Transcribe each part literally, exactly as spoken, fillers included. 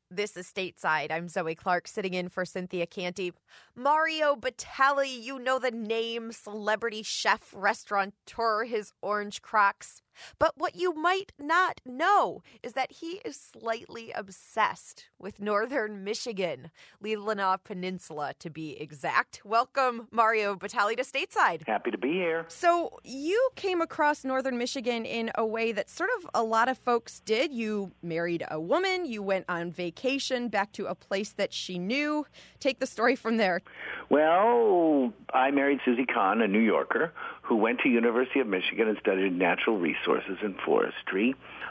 This is Stateside. I'm Zoe Clark, sitting in for Cynthia Canty. Mario Batali, you know the name, celebrity chef, restaurateur, his orange Crocs. But what you might not know is that he is slightly obsessed with northern Michigan, Leelanau Peninsula to be exact. Welcome, Mario Batali, to Stateside. Happy to be here. So you came across northern Michigan in a way that sort of a lot of folks did. You married a woman, you went on vacation back to a place that she knew. Take the story from there. Well, I married Susie Kahn, a New Yorker, who went to University of Michigan and studied natural resources and forestry.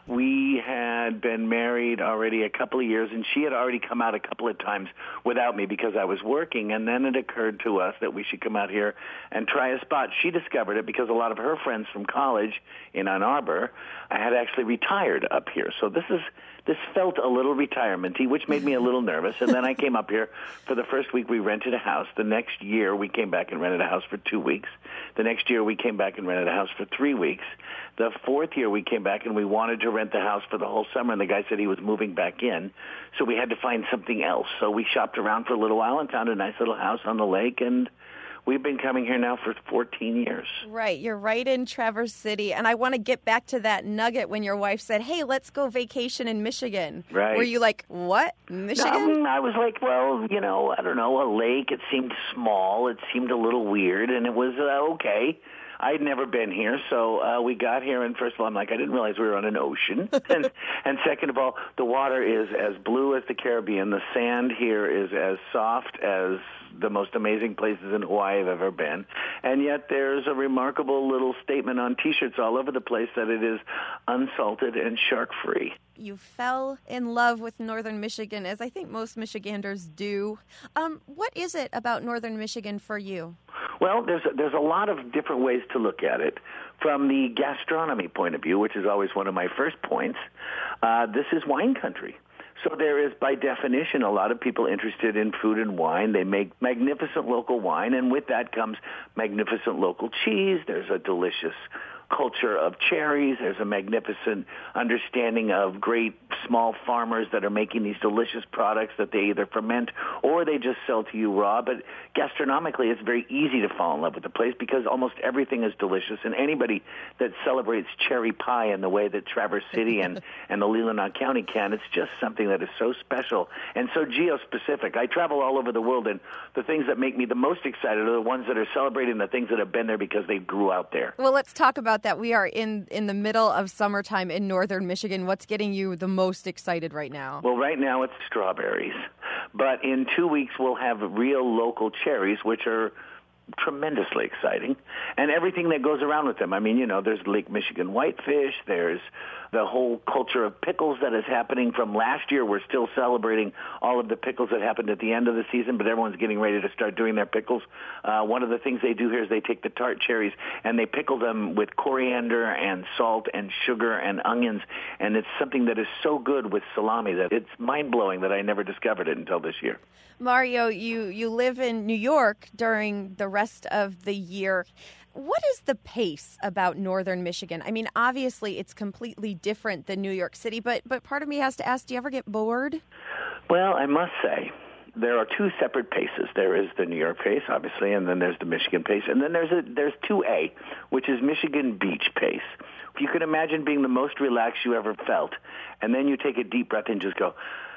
We had been married already a couple of years, and she had already come out a couple of times without me because I was working, and then it occurred to us that we should come out here and try a spot. She discovered it because a lot of her friends from college in Ann Arbor had actually retired up here. So this is this felt a little retirement-y, which made me a little nervous, and then I came up here. For the first week, we rented a house. The next year, we came back and rented a house for two weeks. The next year, we came back and rented a house for three weeks. The fourth year, we came back, and we wanted to rent the house for the whole summer, and the guy said he was moving back in, so we had to find something else. So we shopped around for a little while and found a nice little house on the lake, and we've been coming here now for fourteen years. Right. You're right in Traverse City. And I want to get back to that nugget when your wife said, hey, let's go vacation in Michigan. Right. Were you like, what? Michigan? Um, I was like, well, you know, I don't know, a lake. It seemed small. It seemed a little weird. And it was uh, okay. I'd never been here, so uh, we got here, and first of all, I'm like, I didn't realize we were on an ocean. and, and second of all, the water is as blue as the Caribbean. The sand here is as soft as the most amazing places in Hawaii I've ever been. And yet there's a remarkable little statement on T-shirts all over the place that it is unsalted and shark-free. You fell in love with northern Michigan, as I think most Michiganders do. Um, what is it about northern Michigan for you? Well, there's a, there's a lot of different ways to look at it. From the gastronomy point of view, which is always one of my first points, uh, this is wine country. So there is, by definition, a lot of people interested in food and wine. They make magnificent local wine, and with that comes magnificent local cheese. There's a delicious culture of cherries. There's a magnificent understanding of great small farmers that are making these delicious products that they either ferment or they just sell to you raw. But gastronomically, it's very easy to fall in love with the place because almost everything is delicious. And anybody that celebrates cherry pie in the way that Traverse City and, and the Leelanau County can, it's just something that is so special and so geo-specific. I travel all over the world, and the things that make me the most excited are the ones that are celebrating the things that have been there because they grew out there. Well, let's talk about that. We are in, in the middle of summertime in northern Michigan. What's getting you the most excited right now? Well, right now it's strawberries. But in two weeks we'll have real local cherries, which are tremendously exciting, and everything that goes around with them. I mean, you know, there's Lake Michigan whitefish, there's the whole culture of pickles that is happening from last year. We're still celebrating all of the pickles that happened at the end of the season, but everyone's getting ready to start doing their pickles. Uh, one of the things they do here is they take the tart cherries and they pickle them with coriander and salt and sugar and onions, and it's something that is so good with salami that it's mind-blowing that I never discovered it until this year. Mario, you, you live in New York during the rest of the year. What is the pace about northern Michigan? I mean, obviously it's completely different than New York City, but but part of me has to ask, do you ever get bored? Well, I must say, there are two separate paces. There is the New York pace, obviously, and then there's the Michigan pace. And then there's a, there's two A, which is Michigan Beach pace. If you could imagine being the most relaxed you ever felt, and then you take a deep breath and just go,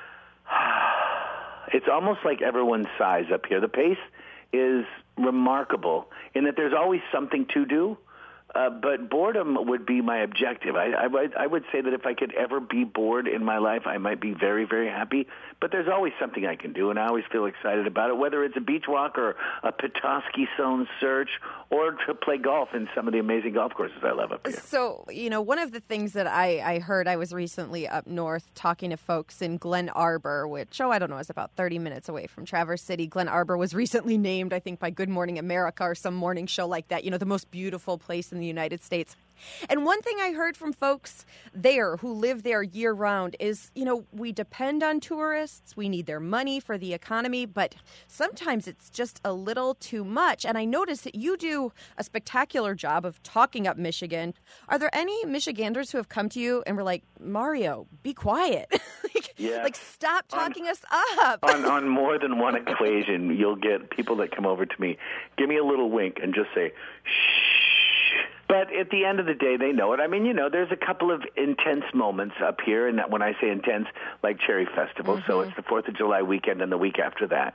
it's almost like everyone sighs up here. The pace is remarkable in that there's always something to do, uh, but boredom would be my objective. I, I, would, I would say that if I could ever be bored in my life, I might be very, very happy. But there's always something I can do, and I always feel excited about it, whether it's a beach walk or a Petoskey Zone search or to play golf in some of the amazing golf courses I love up here. So, you know, one of the things that I, I heard, I was recently up north talking to folks in Glen Arbor, which, oh, I don't know, is about thirty minutes away from Traverse City. Glen Arbor was recently named, I think, by Good Morning America or some morning show like that, you know, the most beautiful place in in the United States. And one thing I heard from folks there who live there year round is, you know, we depend on tourists. We need their money for the economy, but sometimes it's just a little too much. And I noticed that you do a spectacular job of talking up Michigan. Are there any Michiganders who have come to you and were like, Mario, be quiet? like, yeah. like, stop talking on, us up. on, on more than one occasion, you'll get people that come over to me, give me a little wink and just say, shh. But at the end of the day, they know it. I mean, you know, there's a couple of intense moments up here, and when I say intense, like Cherry Festival, mm-hmm. so it's the fourth of July weekend and the week after that.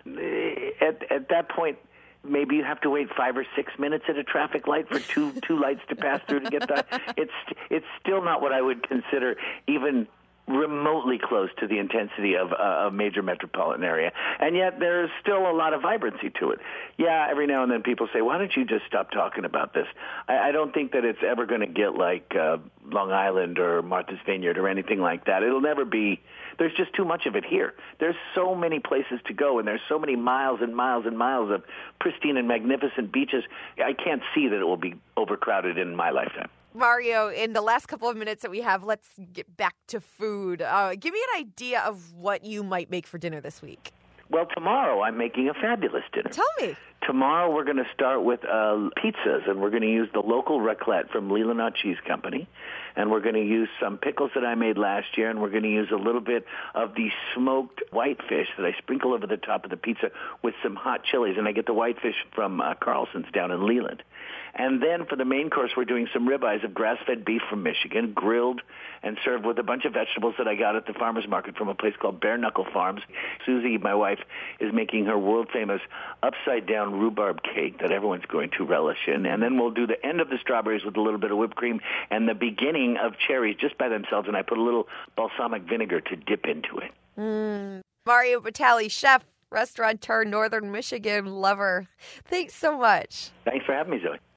At, at that point, maybe you have to wait five or six minutes at a traffic light for two two lights to pass through to get that. It's it's still not what I would consider even remotely close to the intensity of uh, a major metropolitan area. And yet there's still a lot of vibrancy to it. Yeah, every now and then people say, why don't you just stop talking about this? I, I don't think that it's ever going to get like uh, Long Island or Martha's Vineyard or anything like that. It'll never be. There's just too much of it here. There's so many places to go, and there's so many miles and miles and miles of pristine and magnificent beaches. I can't see that it will be overcrowded in my lifetime. Mario, in the last couple of minutes that we have, let's get back to food. Uh, give me an idea of what you might make for dinner this week. Well, tomorrow I'm making a fabulous dinner. Tell me. Tomorrow we're going to start with uh, pizzas, and we're going to use the local raclette from Leelanau Cheese Company, and we're going to use some pickles that I made last year, and we're going to use a little bit of the smoked whitefish that I sprinkle over the top of the pizza with some hot chilies, and I get the whitefish from uh, Carlson's down in Leland. And then for the main course, we're doing some ribeyes of grass-fed beef from Michigan, grilled and served with a bunch of vegetables that I got at the farmer's market from a place called Bare Knuckle Farms. Susie, my wife, is making her world-famous upside-down rhubarb cake that everyone's going to relish in. And then we'll do the end of the strawberries with a little bit of whipped cream and the beginning of cherries just by themselves, and I put a little balsamic vinegar to dip into it. Mm. Mario Batali, chef, restaurateur, Northern Michigan lover. Thanks so much. Thanks for having me, Zoe.